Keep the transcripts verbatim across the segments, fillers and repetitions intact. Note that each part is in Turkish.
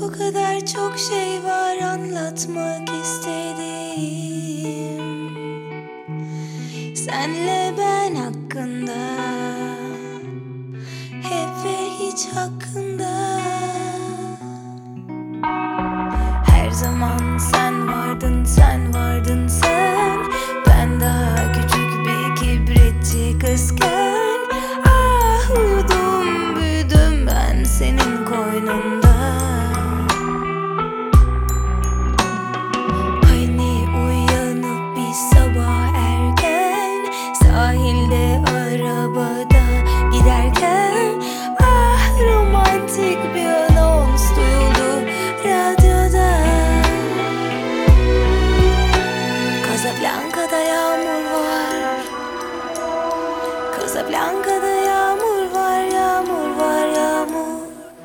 O kadar çok şey var anlatmak istediğim, senle ben hakkında, hep ve hiç hakkında. Her zaman sen vardın, sen vardın sen. Ben daha küçük bir kibritçi kızken, ah uyudum büyüdüm ben senin koynunda. Hani uyanıp bir sabah erken, sahilde arabada giderken, ah romantik bir anons duyuldu radyoda. Casablanca'da yağmur var, Casablanca'da yağmur var, yağmur var, yağmur.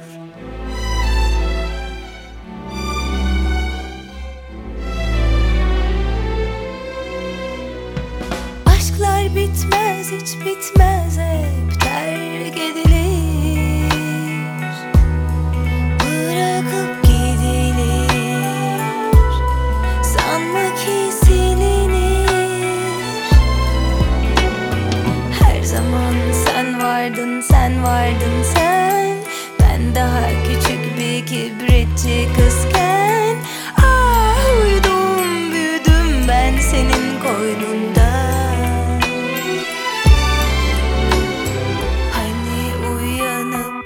Aşklar bitmez, hiç bitmez, hep terk edilir, bırakıp gidilir, sanma ki silinir. Her zaman sen vardın, sen vardın sen. Ben daha küçük bir kibritçi kızken, ah uyudum büyüdüm ben senin koynunda.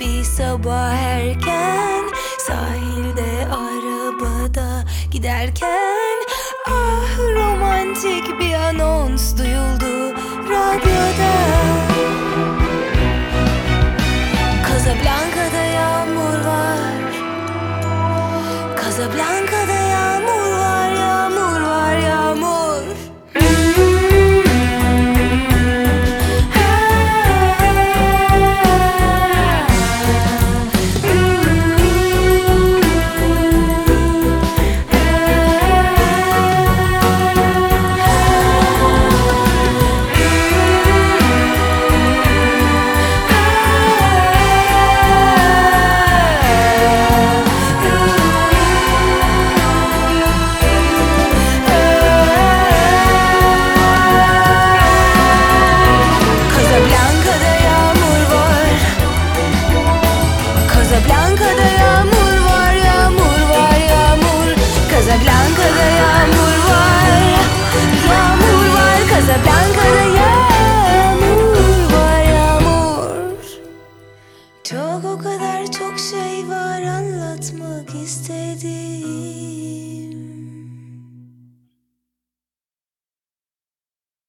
Sabah erken, sahilde arabada giderken,